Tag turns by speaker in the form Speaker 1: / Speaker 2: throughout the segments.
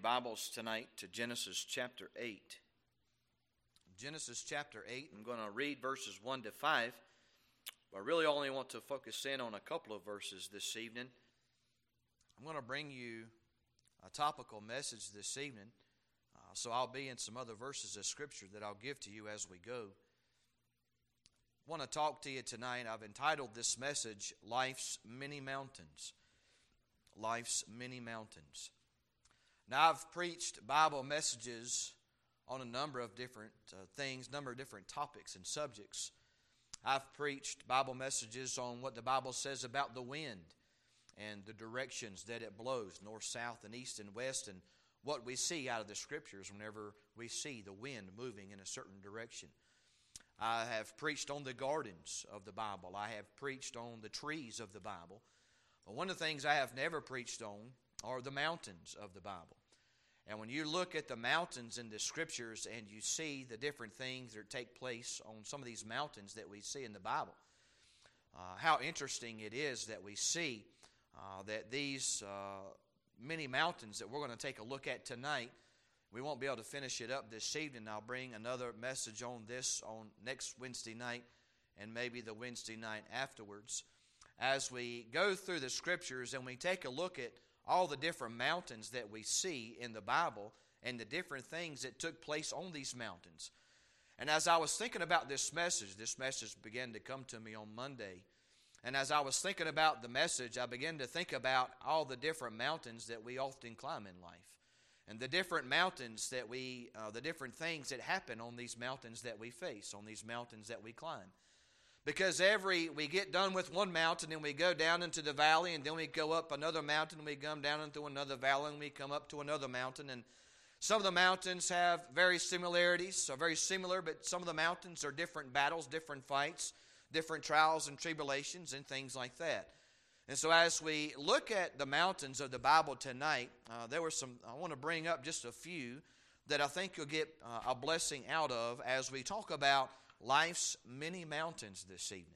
Speaker 1: your Bibles tonight to Genesis chapter 8. Genesis chapter 8, I'm going to read verses 1 to 5. But I really only want to focus in on a couple of verses this evening. I'm going to bring you a topical message this evening. So I'll be in some other verses of Scripture that I'll give to you as we go. I want to talk to you tonight. I've entitled this message, Life's Many Mountains. Life's Many Mountains. Now, I've preached Bible messages on a number of different things, number of different topics and subjects. I've preached Bible messages on what the Bible says about the wind and the directions that it blows, north, south, and east and west, and what we see out of the Scriptures whenever we see the wind moving in a certain direction. I have preached on the gardens of the Bible. I have preached on the trees of the Bible. But one of the things I have never preached on are the mountains of the Bible. And when you look at the mountains in the Scriptures and you see the different things that take place on some of these mountains that we see in the Bible, how interesting it is that we see that these many mountains that we're going to take a look at tonight, we won't be able to finish it up this evening. I'll bring another message on this on next Wednesday night and maybe the Wednesday night afterwards. As we go through the Scriptures and we take a look at all the different mountains that we see in the Bible and the different things that took place on these mountains. And as I was thinking about this message began to come to me on Monday. And as I was thinking about the message, I began to think about all the different mountains that we often climb in life. And the different mountains that the different things that happen on these mountains that we face, on these mountains that we climb. Because we get done with one mountain and we go down into the valley, and then we go up another mountain and we come down into another valley and we come up to another mountain. And some of the mountains have very similarities, are very similar, but some of the mountains are different battles, different fights, different trials and tribulations and things like that. And so as we look at the mountains of the Bible tonight, I want to bring up just a few that I think you'll get a blessing out of as we talk about life's many mountains this evening.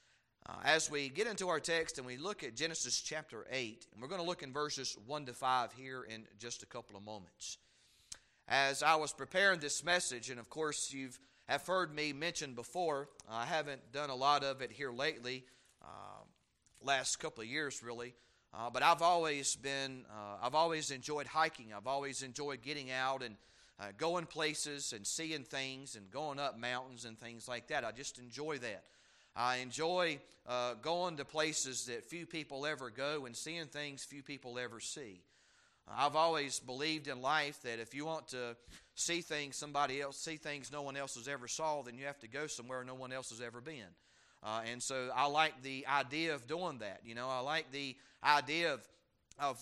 Speaker 1: As we get into our text and we look at Genesis chapter 8, and we're going to look in verses 1 to 5 here in just a couple of moments. As I was preparing this message, and of course you have heard me mention before, I haven't done a lot of it here lately, last couple of years really, but I've always enjoyed hiking. I've always enjoyed getting out and going places and seeing things and going up mountains and things like that. I just enjoy that. I enjoy going to places that few people ever go and seeing things few people ever see. I've always believed in life that if you want to see things no one else has ever saw, then you have to go somewhere no one else has ever been. And so I like the idea of doing that. You know, I like the idea of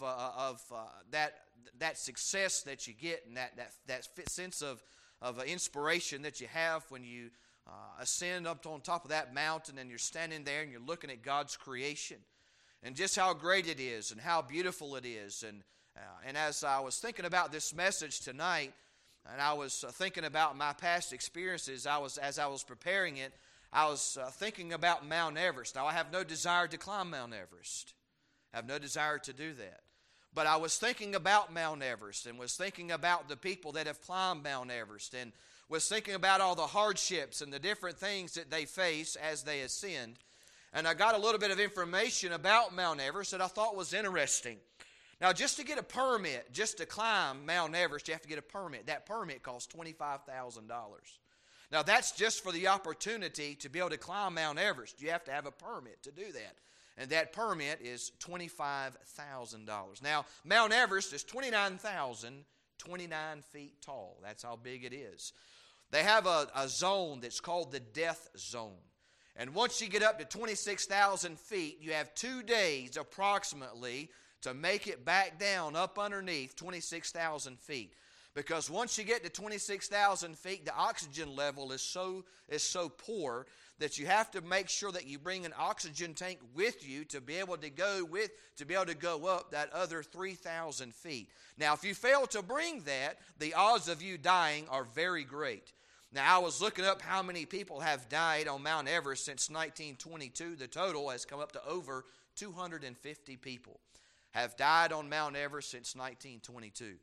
Speaker 1: that success that you get, and that sense of inspiration that you have when you ascend up on top of that mountain and you're standing there and you're looking at God's creation and just how great it is and how beautiful it is. And as I was thinking about this message tonight, and I was thinking about my past experiences, as I was preparing it, I was thinking about Mount Everest. Now, I have no desire to climb Mount Everest. I have no desire to do that. But I was thinking about Mount Everest and was thinking about the people that have climbed Mount Everest and was thinking about all the hardships and the different things that they face as they ascend. And I got a little bit of information about Mount Everest that I thought was interesting. Now, just to get a permit, just to climb Mount Everest, you have to get a permit. That permit costs $25,000. Now, that's just for the opportunity to be able to climb Mount Everest. You have to have a permit to do that. And that permit is $25,000. Now, Mount Everest is 29,029 feet tall. That's how big it is. They have a zone that's called the death zone. And once you get up to 26,000 feet, you have 2 days approximately to make it back down up underneath 26,000 feet. Because once you get to 26,000 feet, the oxygen level is so poor that you have to make sure that you bring an oxygen tank with you to be able to go up that other 3,000 feet. Now, if you fail to bring that, the odds of you dying are very great. Now, I was looking up how many people have died on Mount Everest since 1922. The total has come up to over 250 people have died on Mount Everest since 1922.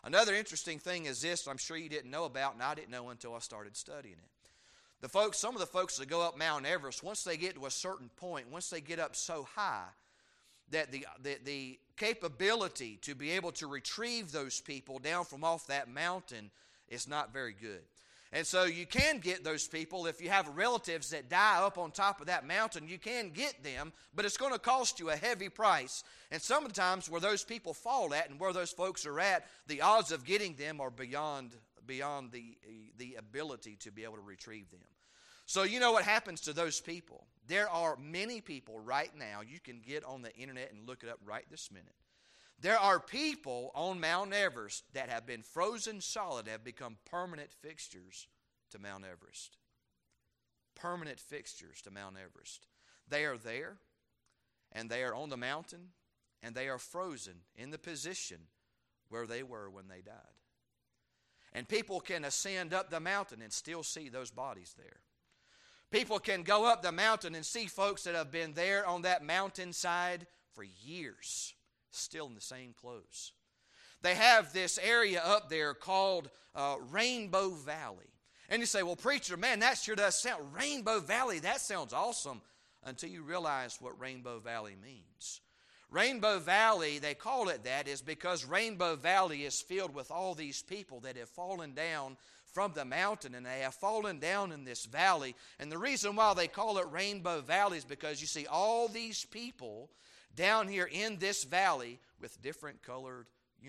Speaker 1: Another interesting thing is this, I'm sure you didn't know about, and I didn't know until I started studying it. Some of the folks that go up Mount Everest, once they get to a certain point, once they get up so high, that the capability to be able to retrieve those people down from off that mountain is not very good. And so you can get those people, if you have relatives that die up on top of that mountain, you can get them, but it's going to cost you a heavy price. And sometimes where those people fall at and where those folks are at, the odds of getting them are beyond the ability to be able to retrieve them. So you know what happens to those people. There are many people right now, you can get on the internet and look it up right this minute. There are people on Mount Everest that have been frozen solid, have become permanent fixtures to Mount Everest. Permanent fixtures to Mount Everest. They are there, and they are on the mountain, and they are frozen in the position where they were when they died. And people can ascend up the mountain and still see those bodies there. People can go up the mountain and see folks that have been there on that mountainside for years, still in the same clothes. They have this area up there called Rainbow Valley. And you say, well, preacher, man, that sure does sound, Rainbow Valley, that sounds awesome, until you realize what Rainbow Valley means. Rainbow Valley, they call it that, is because Rainbow Valley is filled with all these people that have fallen down from the mountain, and they have fallen down in this valley. And the reason why they call it Rainbow Valley is because you see all these people down here in this valley with different colored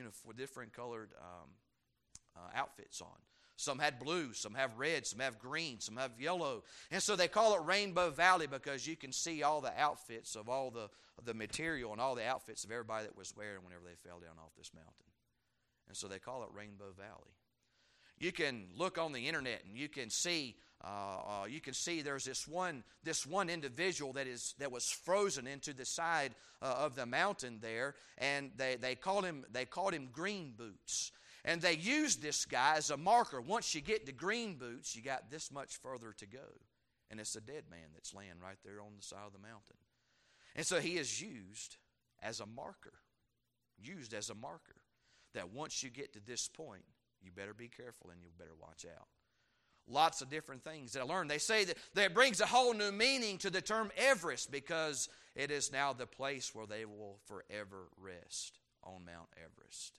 Speaker 1: outfits on. Some had blue, some have red, some have green, some have yellow. And so they call it Rainbow Valley because you can see all the outfits of all the material and all the outfits of everybody that was wearing whenever they fell down off this mountain. And so they call it Rainbow Valley. You can look on the internet and you can see there's this one individual that was frozen into the side of the mountain there, and they called him Green Boots. And they used this guy as a marker. Once you get to Green Boots, you got this much further to go. And it's a dead man that's laying right there on the side of the mountain. And so he is used as a marker. Used as a marker. That once you get to this point, you better be careful and you better watch out. Lots of different things that I learned. They say that it brings a whole new meaning to the term Everest because it is now the place where they will forever rest on Mount Everest.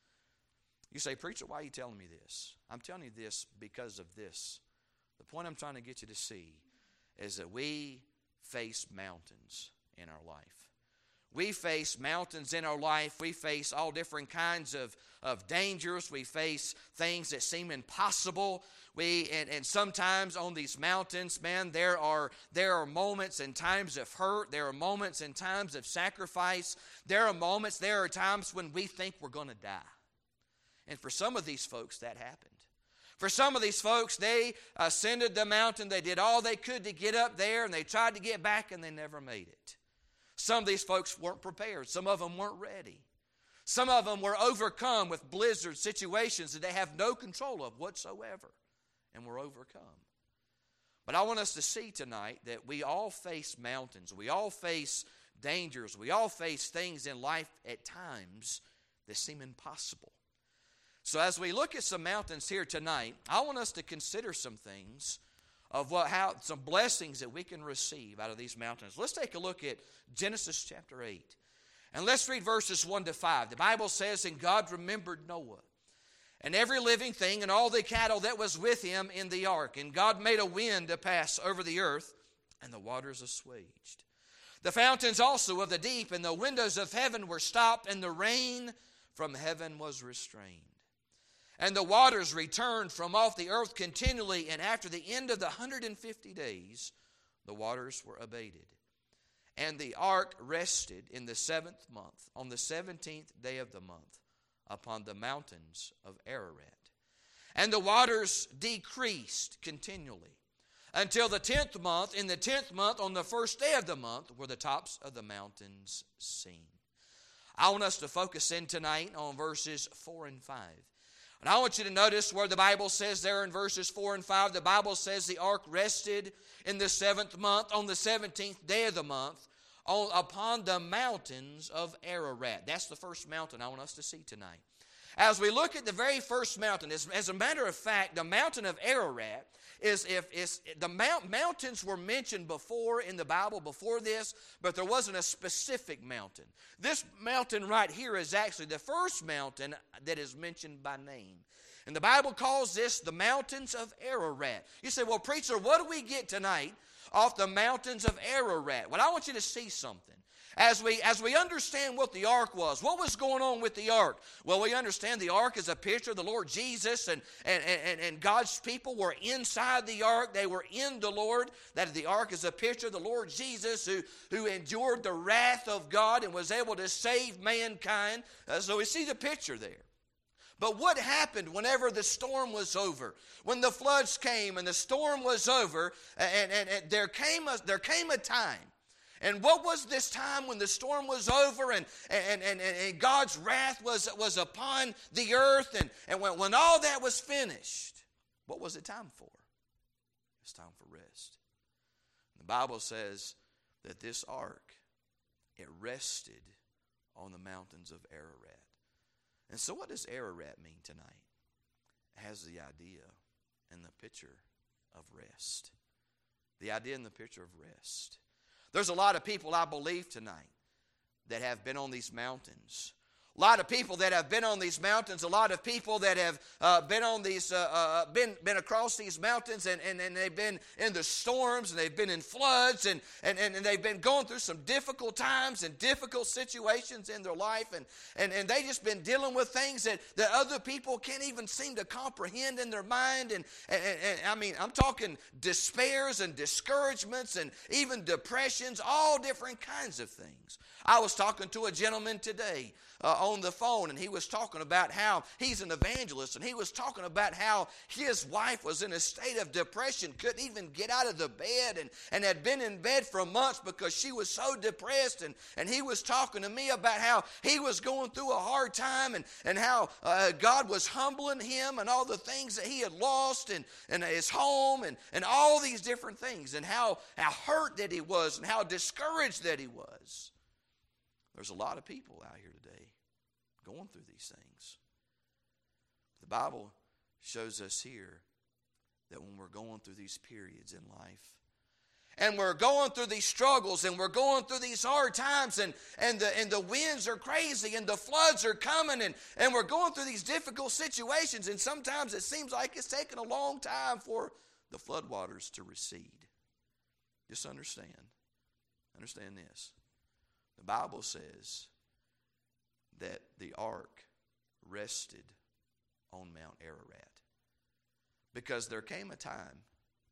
Speaker 1: You say, preacher, why are you telling me this? I'm telling you this because of this. The point I'm trying to get you to see is that we face mountains in our life. We face mountains in our life. We face all different kinds of dangers. We face things that seem impossible. And sometimes on these mountains, man, there are moments and times of hurt. There are moments and times of sacrifice. There are times when we think we're going to die. And for some of these folks, that happened. For some of these folks, they ascended the mountain. They did all they could to get up there, and they tried to get back, and they never made it. Some of these folks weren't prepared. Some of them weren't ready. Some of them were overcome with blizzard situations that they have no control of whatsoever, and were overcome. But I want us to see tonight that we all face mountains. We all face dangers. We all face things in life at times that seem impossible. So as we look at some mountains here tonight, I want us to consider some things of some blessings that we can receive out of these mountains. Let's take a look at Genesis chapter 8. And let's read verses 1 to 5. The Bible says, and God remembered Noah, and every living thing, and all the cattle that was with him in the ark. And God made a wind to pass over the earth, and the waters assuaged. The fountains also of the deep and the windows of heaven were stopped, and the rain from heaven was restrained. And the waters returned from off the earth continually, and after the end of the 150 days, the waters were abated. And the ark rested in the 7th month, on the 17th day of the month, upon the mountains of Ararat. And the waters decreased continually, until the 10th month. In the 10th month, on the first day of the month, were the tops of the mountains seen. I want us to focus in tonight on verses 4 and 5. And I want you to notice where the Bible says there in verses 4 and 5, the Bible says the ark rested in the 7th month, on the 17th day of the month, upon the mountains of Ararat. That's the first mountain I want us to see tonight.
Speaker 2: as we look at the very first mountain, as a matter of fact, the mountain of Ararat mountains were mentioned before in the Bible before this, but there wasn't a specific mountain. This mountain right here is actually the first mountain that is mentioned by name. And the Bible calls this the mountains of Ararat. You say, well, preacher, what do we get tonight off the mountains of Ararat? Well, I want you to see something. As we understand what the ark was, what was going on with the ark? Well, we understand the ark is a picture of the Lord Jesus, and God's people were inside the ark. They were in the Lord. That the ark is a picture of the Lord Jesus who endured the wrath of God and was able to save mankind. So we see the picture there. But what happened whenever the storm was over? When the floods came and the storm was over, and there came a time. And what was this time when the storm was over and God's wrath was upon the earth, and when all that was finished, what was it time for? It was time for rest. The Bible says that this ark, it rested on the mountains of Ararat. And so what does Ararat mean tonight? It has the idea and the picture of rest. The idea and the picture of rest. There's a lot of people, I believe, tonight that have been on these mountains. A lot of people that have been on these mountains, a lot of people that have been on these, been across these mountains, and they've been in the storms, and they've been in floods, and they've been going through some difficult times and difficult situations in their life, and they just been dealing with things that other people can't even seem to comprehend in their mind, and I mean, I'm talking despairs and discouragements and even depressions, all different kinds of things. I was talking to a gentleman today on the phone, and he was talking about how he's an evangelist, and he was talking about how his wife was in a state of depression, couldn't even get out of the bed, and had been in bed for months because she was so depressed, and he was talking to me about how he was going through a hard time, and how God was humbling him, and all the things that he had lost, and his home, and all these different things, and how hurt that he was, and how discouraged that he was. There's a lot of people out here today going through these things. The Bible shows us here that when we're going through these periods in life, and we're going through these struggles, and we're going through these hard times, and the winds are crazy, and the floods are coming, and we're going through these difficult situations, and sometimes it seems like it's taking a long time for the floodwaters to recede. Just understand this. The Bible says that the ark rested on Mount Ararat because there came a time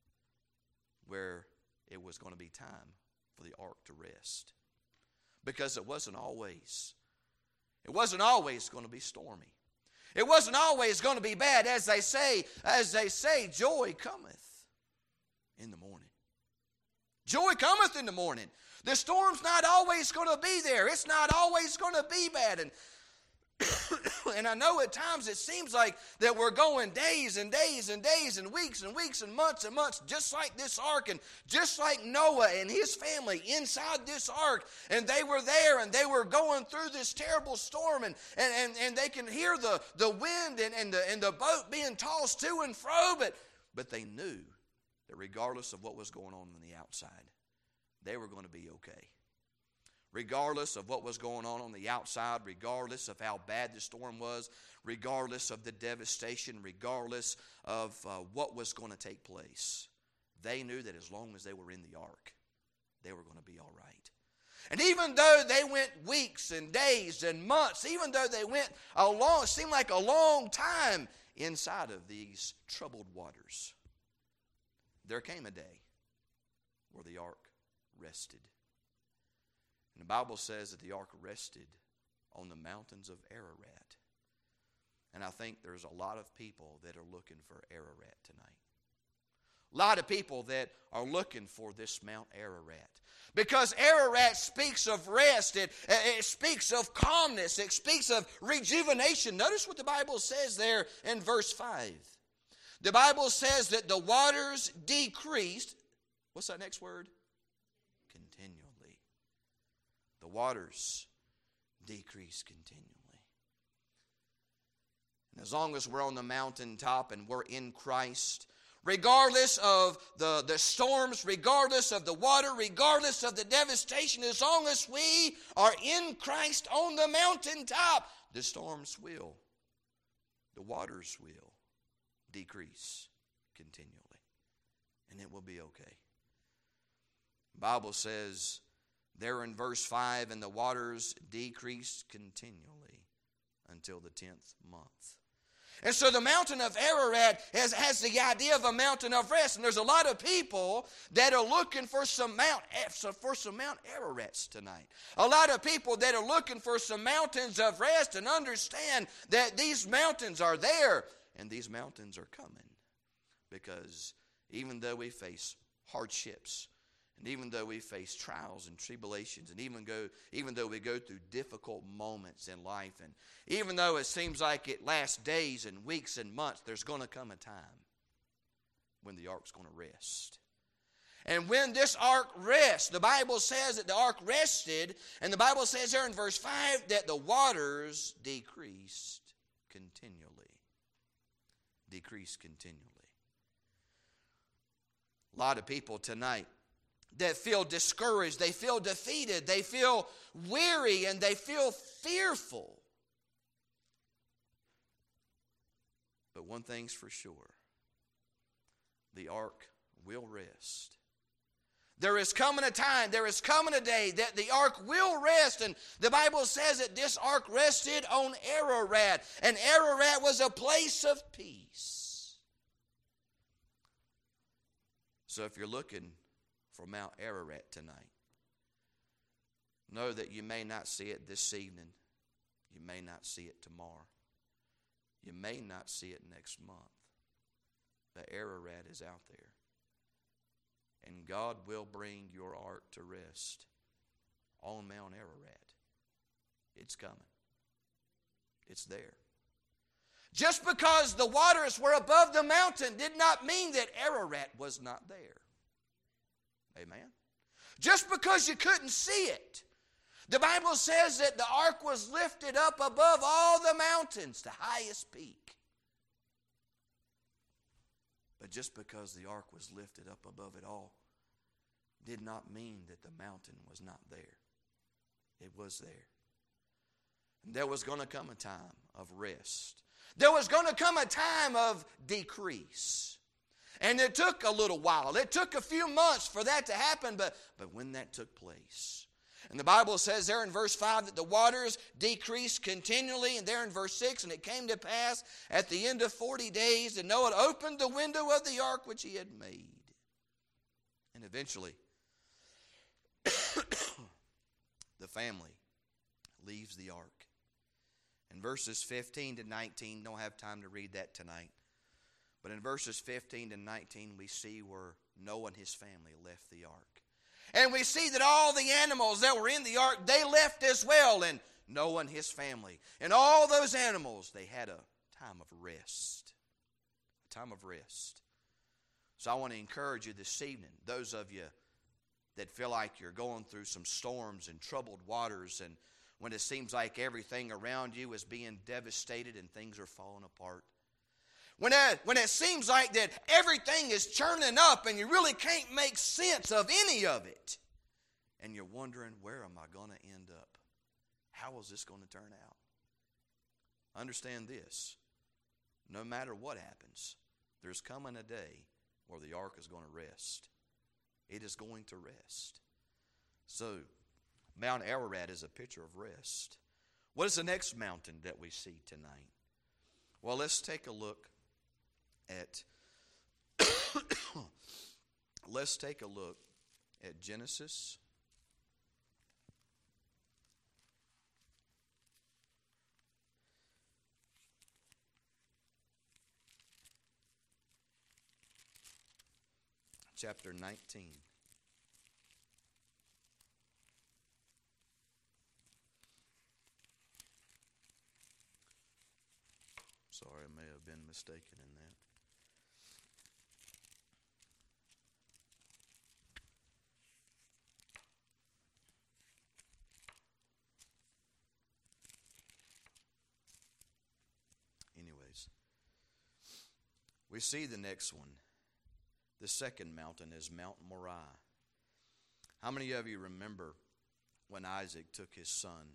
Speaker 2: where it was going to be time for the ark to rest, because it wasn't always going to be stormy. It wasn't always going to be bad. As they say, joy cometh in the morning. Joy cometh in the morning. The storm's not always going to be there. It's not always going to be bad. And I know at times it seems like that we're going days and days and days and weeks and weeks and months, just like this ark, and just like Noah and his family inside this ark. And they were there, and they were going through this terrible storm, and they can hear the wind and the boat being tossed to and fro, but they knew that regardless of what was going on the outside, they were going to be okay. Regardless of what was going on the outside, regardless of how bad the storm was, regardless of the devastation, regardless of what was going to take place, they knew that as long as they were in the ark, they were going to be all right. And even though they went weeks and days and months, even though they went it seemed like a long time inside of these troubled waters, there came a day where the ark rested. And the Bible says that the ark rested on the mountains of Ararat. And I think there's a lot of people that are looking for Ararat tonight. A lot of people that are looking for this Mount Ararat. Because Ararat speaks of rest. It speaks of calmness. It speaks of rejuvenation. Notice what the Bible says there in verse 5. The Bible says that the waters decreased. What's that next word? Continually. The waters decreased continually. As long as we're on the mountaintop and we're in Christ, regardless of the storms, regardless of the water, regardless of the devastation, as long as we are in Christ on the mountaintop, the storms will, the waters will decrease continually. And it will be okay. The Bible says there in verse 5, and the waters decreased continually until the 10th month. And so the mountain of Ararat has the idea of a mountain of rest. And there's a lot of people that are looking for some Mount Ararats tonight. A lot of people that are looking for some mountains of rest and understand that these mountains are there. And these mountains are coming. Because even though we face hardships, and even though we face trials and tribulations, and even though we go through difficult moments in life, and even though it seems like it lasts days and weeks and months, there's going to come a time when the ark's going to rest. And when this ark rests, the Bible says that the ark rested, and the Bible says there in verse 5 that the waters decreased continually. Decreased continually. A lot of people tonight that feel discouraged, they feel defeated, they feel weary, and they feel fearful. But one thing's for sure, the ark will rest. There is coming a time, there is coming a day that the ark will rest, and the Bible says that this ark rested on Ararat, and Ararat was a place of peace. So if you're looking for Mount Ararat tonight, know that you may not see it this evening. You may not see it tomorrow. You may not see it next month. The Ararat is out there. And God will bring your ark to rest on Mount Ararat. It's coming. It's there. Just because the waters were above the mountain did not mean that Ararat was not there. Amen. Just because you couldn't see it. The Bible says that the ark was lifted up above all the mountains, the highest peak. But just because the ark was lifted up above it all did not mean that the mountain was not there. It was there. And there was going to come a time of rest. There was going to come a time of decrease. And it took a little while. It took a few months for that to happen, but when that took place. And the Bible says there in verse 5 that the waters decreased continually, and there in verse 6, and it came to pass at the end of 40 days that Noah opened the window of the ark which he had made. And eventually, the family leaves the ark. In verses 15 to 19, don't have time to read that tonight. But in verses 15 to 19, we see where Noah and his family left the ark. And we see that all the animals that were in the ark, they left as well. And Noah and his family. And all those animals, they had a time of rest. A time of rest. So I want to encourage you this evening, those of you that feel like you're going through some storms and troubled waters, and when it seems like everything around you is being devastated and things are falling apart. When it seems like that everything is churning up and you really can't make sense of any of it. And you're wondering, where am I going to end up? How is this going to turn out? Understand this. No matter what happens, there's coming a day where the ark is going to rest. It is going to rest. So, Mount Ararat is a picture of rest. What is the next mountain that we see tonight? Well, let's take a look at Genesis chapter 19. Sorry, I may have been mistaken in that. Anyways,
Speaker 1: We see the next one. The second mountain is Mount Moriah. How many of you remember when Isaac took his son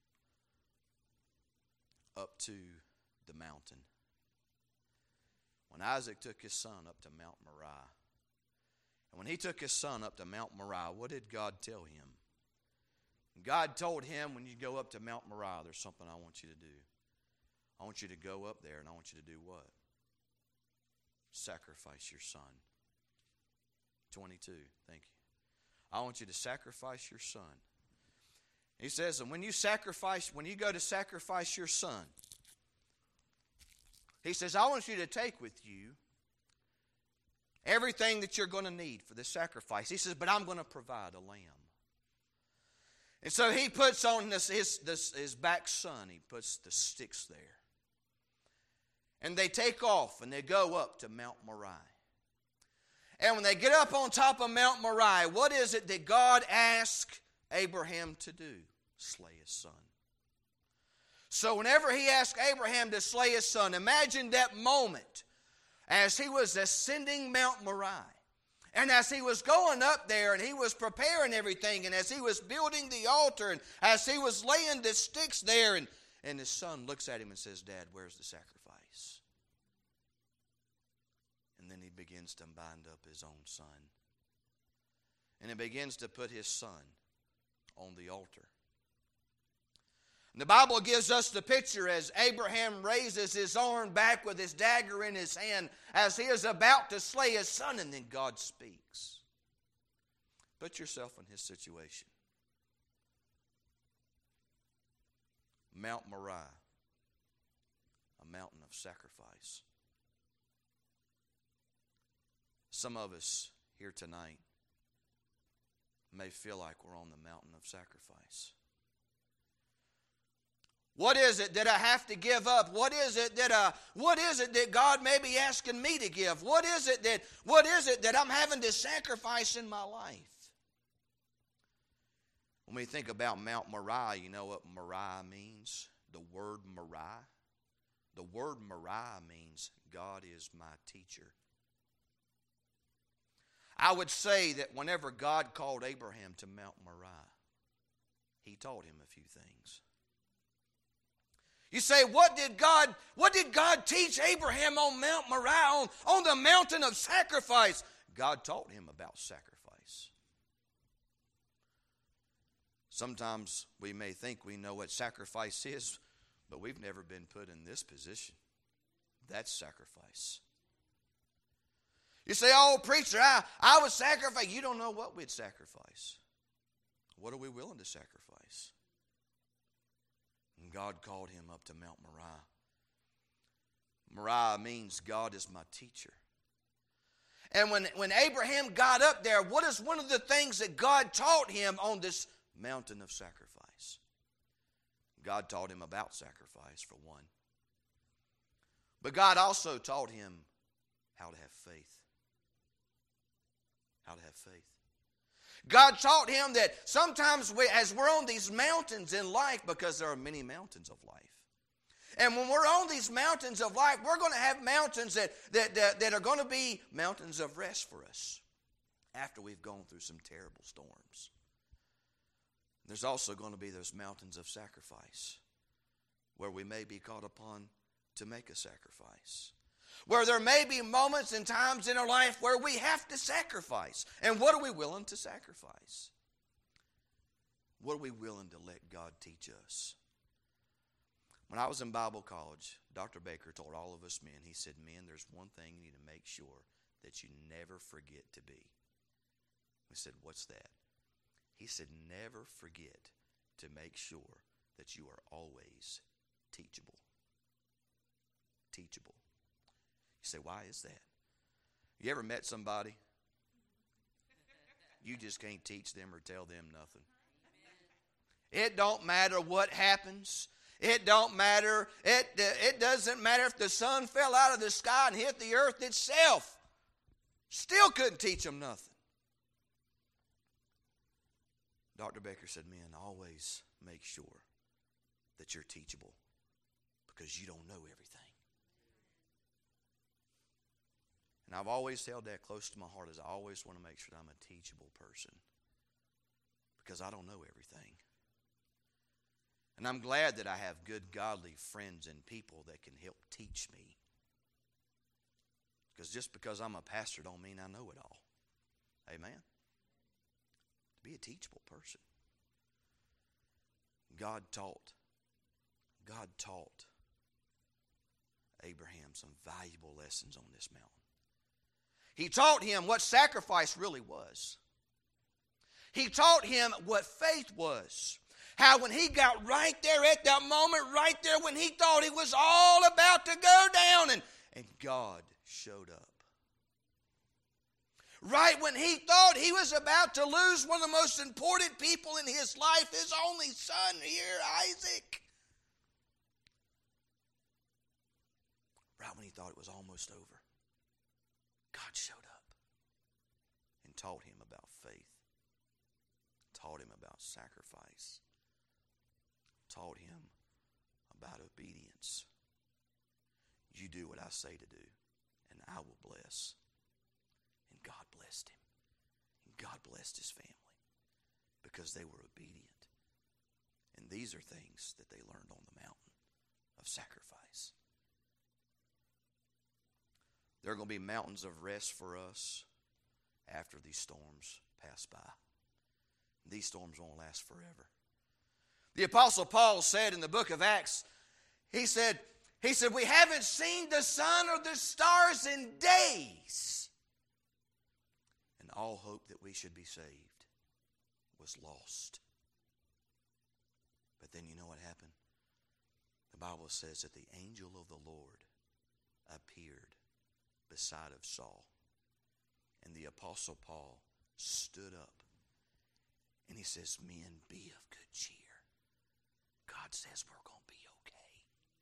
Speaker 1: up to the mountain? When Isaac took his son up to Mount Moriah. And when he took his son up to Mount Moriah, what did God tell him? God told him, when you go up to Mount Moriah, there's something I want you to do. I want you to go up there and I want you to do what? Sacrifice your son. 22, thank you. I want you to sacrifice your son. He says, and when you go to sacrifice your son, he says, I want you to take with you everything that you're going to need for this sacrifice. He says, but I'm going to provide a lamb. And so he puts on his back son, he puts the sticks there. And they take off and they go up to Mount Moriah. And when they get up on top of Mount Moriah, what is it that God asked Abraham to do? Slay his son. So whenever he asked Abraham to slay his son, imagine that moment as he was ascending Mount Moriah. And as he was going up there and he was preparing everything, and as he was building the altar, and as he was laying the sticks there, and his son looks at him and says, Dad, where's the sacrifice? And then he begins to bind up his own son. And he begins to put his son on the altar. And the Bible gives us the picture as Abraham raises his arm back with his dagger in his hand as he is about to slay his son, and then God speaks. Put yourself in his situation. Mount Moriah, a mountain of sacrifice. Some of us here tonight may feel like we're on the mountain of sacrifice. What is it that I have to give up? What is it that God may be asking me to give? What is it that I'm having to sacrifice in my life? When we think about Mount Moriah, you know what Moriah means? The word Moriah. The word Moriah means God is my teacher. I would say that whenever God called Abraham to Mount Moriah, he taught him a few things. You say, what did God teach Abraham on Mount Moriah, on the mountain of sacrifice? God taught him about sacrifice. Sometimes we may think we know what sacrifice is, but we've never been put in this position. That's sacrifice. You say, oh, preacher, I would sacrifice. You don't know what we'd sacrifice. What are we willing to sacrifice? And God called him up to Mount Moriah. Moriah means God is my teacher. And when Abraham got up there, what is one of the things that God taught him on this mountain of sacrifice? God taught him about sacrifice, for one. But God also taught him how to have faith. How to have faith. God taught him that sometimes as we're on these mountains in life, because there are many mountains of life, and when we're on these mountains of life, we're going to have mountains that are going to be mountains of rest for us after we've gone through some terrible storms. There's also going to be those mountains of sacrifice where we may be called upon to make a sacrifice. Where there may be moments and times in our life where we have to sacrifice. And what are we willing to sacrifice? What are we willing to let God teach us? When I was in Bible college, Dr. Baker told all of us men, he said, men, there's one thing you need to make sure that you never forget to be. We said, what's that? He said, never forget to make sure that you are always teachable. Teachable. You say, why is that? You ever met somebody? You just can't teach them or tell them nothing. It don't matter what happens. It don't matter. It doesn't matter if the sun fell out of the sky and hit the earth itself. Still couldn't teach them nothing. Dr. Baker said, men, always make sure that you're teachable because you don't know everything.
Speaker 2: And I've always held that close to my heart, as I always want to make sure that I'm a teachable person, because I don't know everything. And I'm glad that I have good, godly friends and people that can help teach me. Because just because I'm a pastor don't mean I know it all. Amen? To be a teachable person. God taught Abraham some valuable lessons on this mountain. He taught him what sacrifice really was. He taught him what faith was. How when he got right there at that moment, right there when he thought it was all about to go down, and God showed up. Right when he thought he was about to lose one of the most important people in his life, his only son here, Isaac. Right when he thought it was almost over, God showed up and taught him about faith, taught him about sacrifice, taught him about obedience. You do what I say to do, and I will bless. And God blessed him. And God blessed his family because they were obedient. And these are things that they learned on the mountain of sacrifice. There are going to be mountains of rest for us after these storms pass by. These storms won't last forever. The Apostle Paul said in the book of Acts, he said, we haven't seen the sun or the stars in days. And all hope that we should be saved was lost. But then you know what happened? The Bible says that the angel of the Lord appeared beside of Saul. And the Apostle Paul stood up and he says, men, be of good cheer. God says we're going to be okay.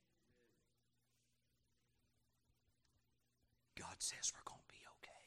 Speaker 2: God says we're going to be okay.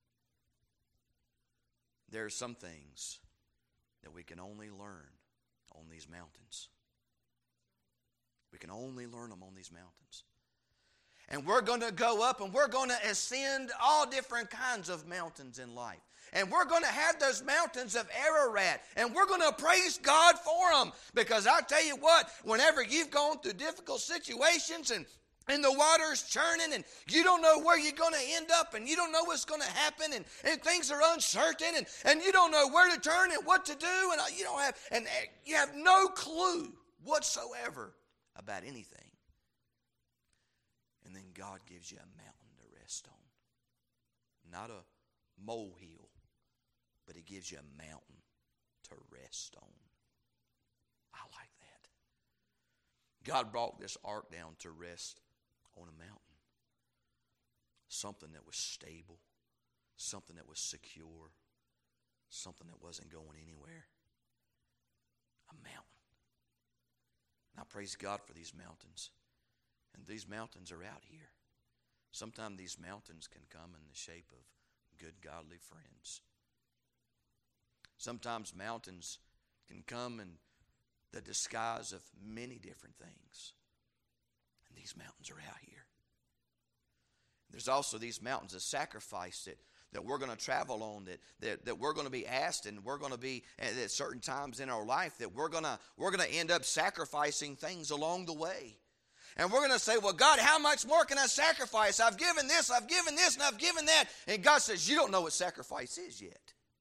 Speaker 2: There are some things that we can only learn on these mountains. We can only learn them on these mountains. And we're going to go up and we're going to ascend all different kinds of mountains in life. And we're going to have those mountains of Ararat. And we're going to praise God for them. Because I tell you what, whenever you've gone through difficult situations and the water's churning and you don't know where you're going to end up and you don't know what's going to happen and things are uncertain and you don't know where to turn and what to do and you have no clue whatsoever about anything. And then God gives you a mountain to rest on. Not a molehill, but He gives you a mountain to rest on. I like that. God brought this ark down to rest on a mountain. Something that was stable, something that was secure, something that wasn't going anywhere. A mountain. And I praise God for these mountains. And these mountains are out here. Sometimes these mountains can come in the shape of good, godly friends. Sometimes mountains can come in the disguise of many different things. And these mountains are out here. There's also these mountains of sacrifice that we're going to travel on, that we're going to be asked, and we're going to be at certain times in our life that we're going to end up sacrificing things along the way. And we're going to say, well, God, how much more can I sacrifice? I've given this, and I've given that. And God says, you don't know what sacrifice is yet.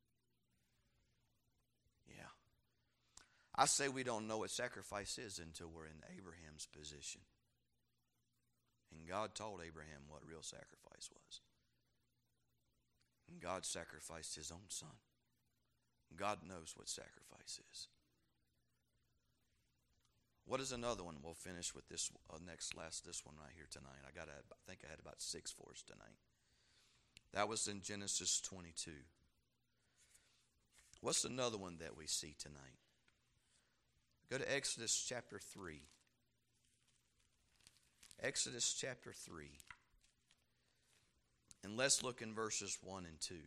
Speaker 2: Yeah. I say we don't know what sacrifice is until we're in Abraham's position. And God told Abraham what real sacrifice was. And God sacrificed His own son. God knows what sacrifice is. What is another one? We'll finish with this this one right here tonight. I think I had about 6 for us tonight. That was in Genesis 22. What's another one that we see tonight? Go to Exodus chapter 3. Exodus chapter 3. And let's look in verses 1 and 2.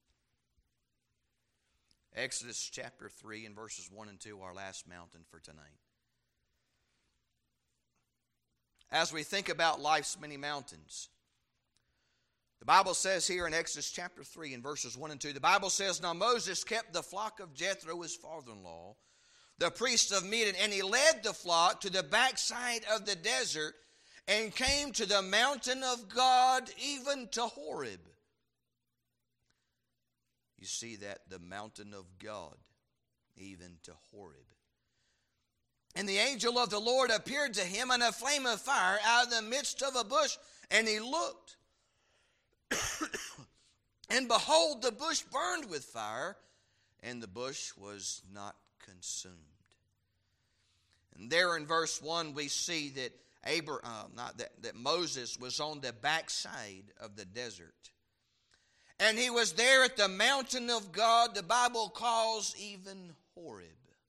Speaker 2: Exodus chapter 3 and verses 1 and 2, our last mountain for tonight. As we think about life's many mountains, The Bible says here in Exodus chapter 3 in verses 1 and 2, the Bible says, Now Moses kept the flock of Jethro, his father-in-law, the priest of Midian, and he led the flock to the backside of the desert and came to the mountain of God, even to Horeb. You see that, the mountain of God, even to Horeb. And the angel of the Lord appeared to him in a flame of fire out of the midst of a bush, and he looked. And behold, the bush burned with fire, and the bush was not consumed. And there in verse 1 we see that that Moses was on the backside of the desert. And he was there at the mountain of God, the Bible calls even Horeb.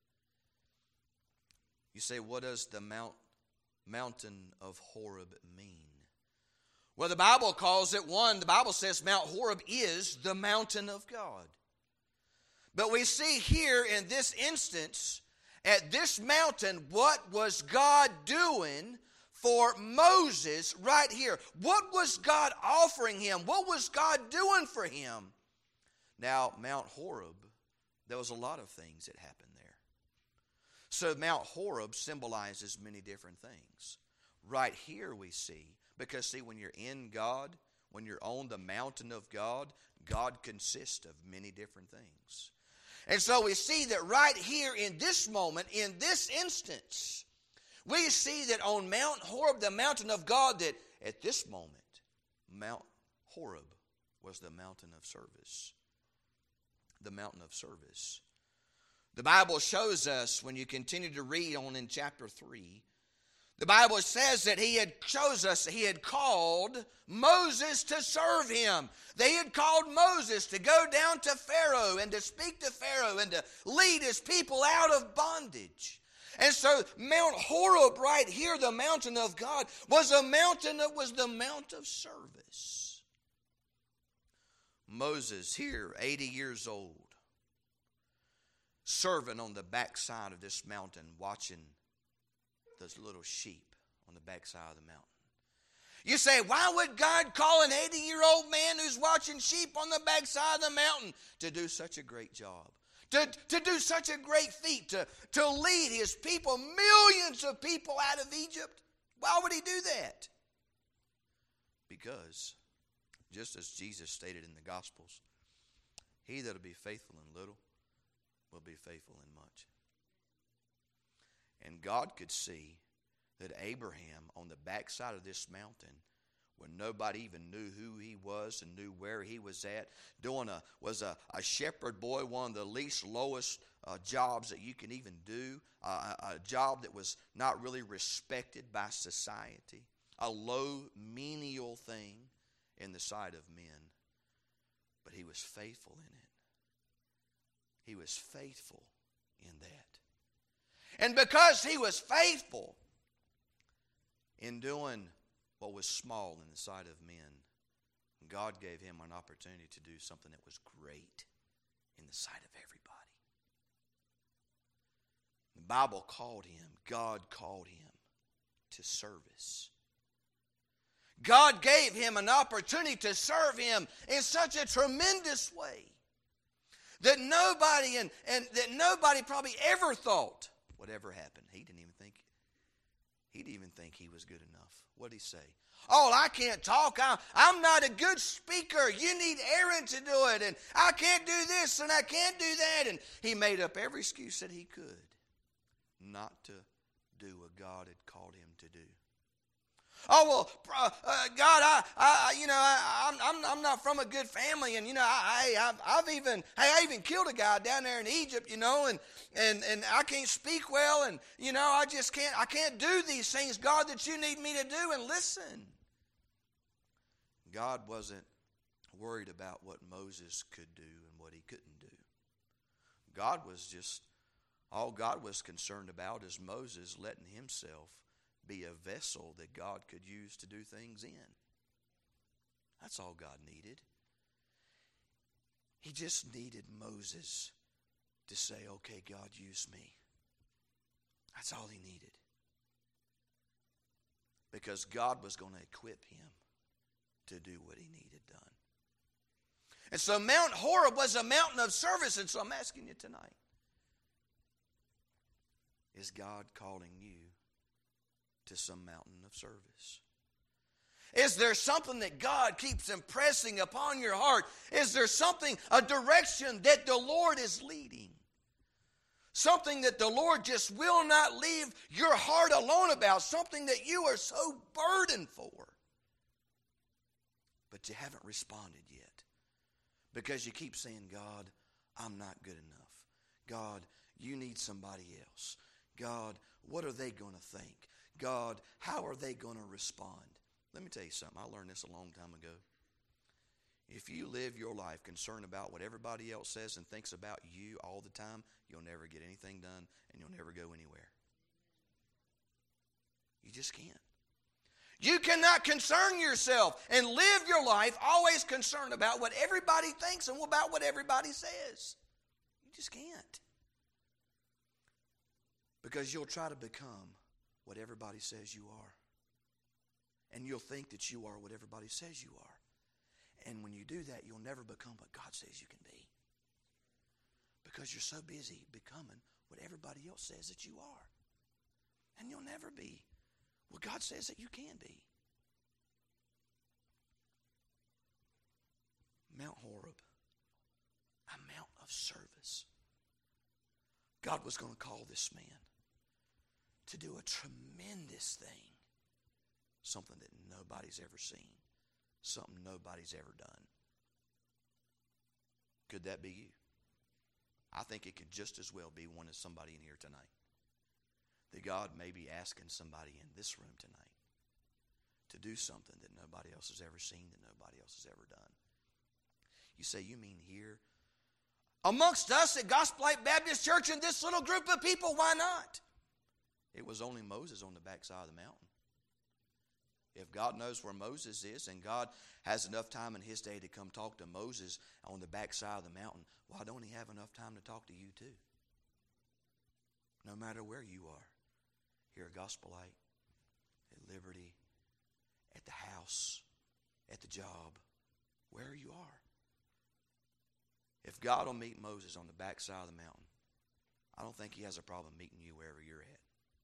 Speaker 2: You say, what does the mountain of Horeb mean? Well, the Bible calls it the Bible says Mount Horeb is the mountain of God. But we see here in this instance, at this mountain, what was God doing for Moses right here? What was God offering him? What was God doing for him? Now, Mount Horeb, there was a lot of things that happened there. So Mount Horeb symbolizes many different things. Right here we see, because see, when you're in God, when you're on the mountain of God, God consists of many different things. And so we see that right here in this moment, in this instance, we see that on Mount Horeb, the mountain of God, that at this moment, Mount Horeb was the mountain of service. The mountain of service. The Bible shows us, when you continue to read on in chapter 3, the Bible says that he had called Moses to serve him. They had called Moses to go down to Pharaoh and to speak to Pharaoh and to lead his people out of bondage. And so Mount Horeb right here, the mountain of God, was a mountain that was the mount of service. Moses here, 80 years old, serving on the backside of this mountain, watching those little sheep on the backside of the mountain. You say, why would God call an 80-year-old man who's watching sheep on the backside of the mountain to do such a great job? To do such a great feat, to lead his people, millions of people out of Egypt? Why would he do that? Because, just as Jesus stated in the Gospels, he that will be faithful in little will be faithful in much. And God could see that Abraham, on the backside of this mountain, when nobody even knew who he was and knew where he was at, was a shepherd boy, one of the least lowest jobs that you can even do, a job that was not really respected by society, a low, menial thing in the sight of men. But he was faithful in it. He was faithful in that. And because he was faithful in doing what was small in the sight of men, God gave him an opportunity to do something that was great in the sight of everybody. The Bible called him, God called him to service. God gave him an opportunity to serve him in such a tremendous way that nobody probably ever thought would ever happen. He didn't even think he was good enough. What did he say? Oh, I can't talk. I'm not a good speaker. You need Aaron to do it. And I can't do this and I can't do that. And he made up every excuse that he could not to do what God had called him to do. Oh, well, God, I'm not from a good family, and I even killed a guy down there in Egypt, and I can't speak well, and I can't do these things, God, that you need me to do. And listen, God wasn't worried about what Moses could do and what he couldn't do. All God was concerned about is Moses letting himself be a vessel that God could use to do things in. That's all God needed. He just needed Moses to say, okay, God, use me. That's all he needed. Because God was going to equip him to do what he needed done. And so Mount Horeb was a mountain of service. And so I'm asking you tonight, is God calling you to some mountain of service? Is there something that God keeps impressing upon your heart? Is there something, a direction that the Lord is leading? Something that the Lord just will not leave your heart alone about. Something that you are so burdened for. But you haven't responded yet. Because you keep saying, God, I'm not good enough. God, you need somebody else. God, what are they going to think? God, how are they going to respond? Let me tell you something. I learned this a long time ago. If you live your life concerned about what everybody else says and thinks about you all the time, you'll never get anything done and you'll never go anywhere. You just can't. You cannot concern yourself and live your life always concerned about what everybody thinks and about what everybody says. You just can't. Because you'll try to become what everybody says you are. And you'll think that you are what everybody says you are. And when you do that, you'll never become what God says you can be. Because you're so busy becoming what everybody else says that you are. And you'll never be what God says that you can be. Mount Horeb, a mount of service. God was going to call this man to do a tremendous thing. Something that nobody's ever seen. Something nobody's ever done. Could that be you? I think it could just as well be one as somebody in here tonight. That God may be asking somebody in this room tonight to do something that nobody else has ever seen, that nobody else has ever done. You say, you mean here? Amongst us at Gospel Light Baptist Church and this little group of people, why not? It was only Moses on the backside of the mountain. If God knows where Moses is and God has enough time in his day to come talk to Moses on the backside of the mountain, why don't he have enough time to talk to you too? No matter where you are, here at Gospel Light, at Liberty, at the house, at the job, wherever you are. If God will meet Moses on the backside of the mountain, I don't think he has a problem meeting you wherever you're at.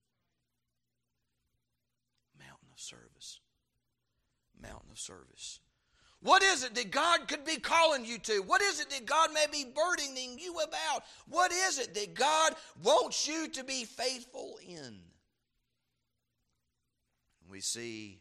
Speaker 2: Mountain of service. Mountain of service. What is it that God could be calling you to? What is it that God may be burdening you about? What is it that God wants you to be faithful in? We see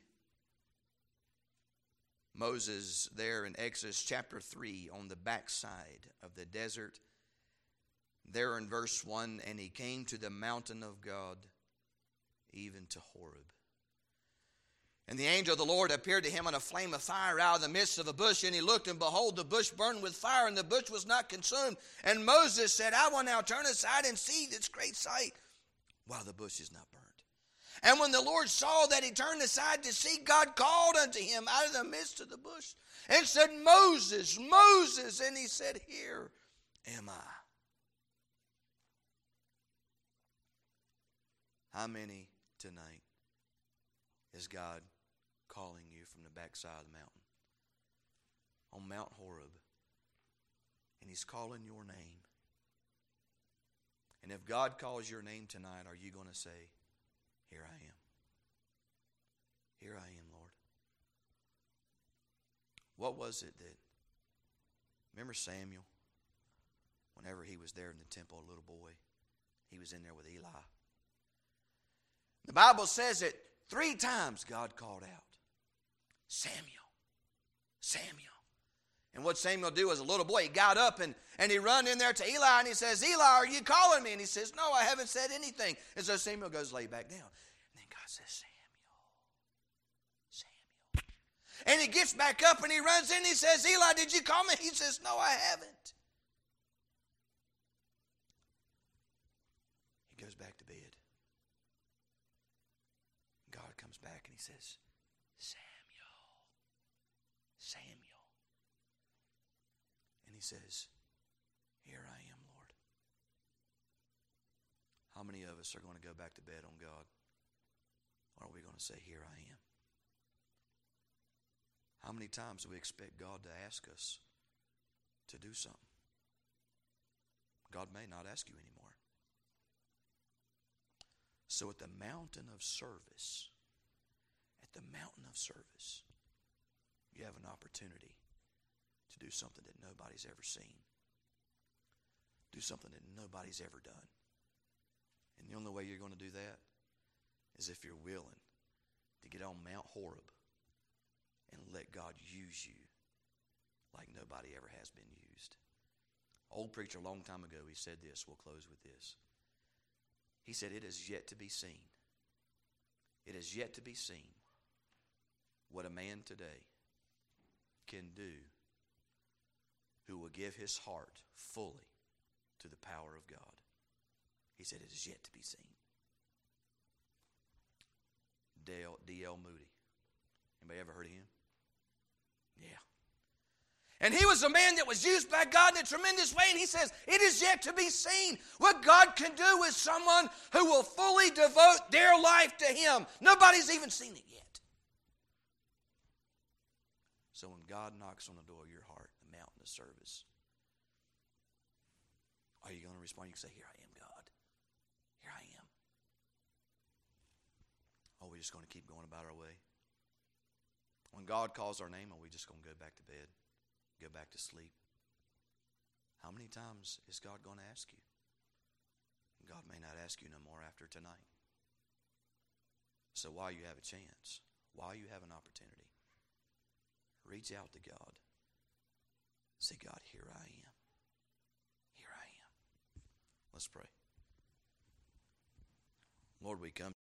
Speaker 2: Moses there in Exodus chapter 3 on the backside of the desert. There in verse 1, and he came to the mountain of God, even to Horeb. And the angel of the Lord appeared to him in a flame of fire out of the midst of a bush. And he looked, and behold, the bush burned with fire, and the bush was not consumed. And Moses said, I will now turn aside and see this great sight, while the bush is not burnt. And when the Lord saw that he turned aside to see, God called unto him out of the midst of the bush, and said, Moses, Moses. And he said, Here am I. How many tonight is God calling you from the backside of the mountain? On Mount Horeb. And he's calling your name. And if God calls your name tonight, are you going to say, Here I am. Here I am, Lord. What was it that, remember Samuel? Whenever he was there in the temple, a little boy, he was in there with Eli. The Bible says that 3 times God called out, Samuel, Samuel. And what Samuel do as a little boy, he got up and he run in there to Eli and he says, Eli, are you calling me? And he says, no, I haven't said anything. And so Samuel goes lay back down. And then God says, Samuel, Samuel. And he gets back up and he runs in and he says, Eli, did you call me? He says, no, I haven't. He goes back to bed. God comes back and he says, Samuel, Samuel. And he says, Here I am, Lord. How many of us are going to go back to bed on God? Or are we going to say, Here I am? How many times do we expect God to ask us to do something? God may not ask you anymore. So at the mountain of service, you have an opportunity to do something that nobody's ever seen. Do something that nobody's ever done. And the only way you're going to do that is if you're willing to get on Mount Horeb and let God use you like nobody ever has been used. Old preacher a long time ago, he said this. We'll close with this. He said, it is yet to be seen. It is yet to be seen what a man today can do who will give his heart fully to the power of God. He said, it is yet to be seen. D.L. Moody. Anybody ever heard of him? Yeah. And he was a man that was used by God in a tremendous way. And he says, it is yet to be seen what God can do with someone who will fully devote their life to Him. Nobody's even seen it yet. So when God knocks on the door of your heart, the mountain of service, are you going to respond? You can say, here I am, God. Here I am. Are we just going to keep going about our way? When God calls our name, are we just going to go back to bed? Go back to sleep? How many times is God going to ask you? God may not ask you no more after tonight. So while you have a chance, while you have an opportunity, reach out to God. Say, God, here I am. Here I am. Let's pray. Lord, we come